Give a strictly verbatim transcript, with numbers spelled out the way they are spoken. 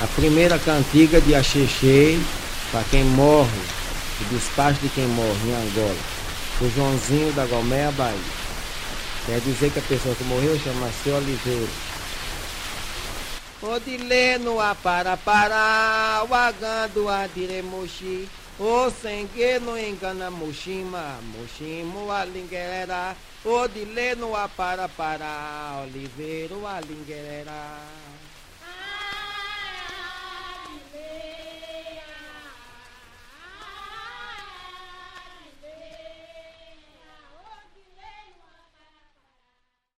A primeira cantiga de Axexê, para quem morre, o despacho de quem morre em Angola, o Joãozinho da Golmeia, Bahia. Quer dizer que a pessoa que morreu chama-se Oliveira. O dile no apara para, o agando a diremoshi, o sengue no engana moshima, moshimo a lingueira, o dile no apara para, Oliveira a lingueira.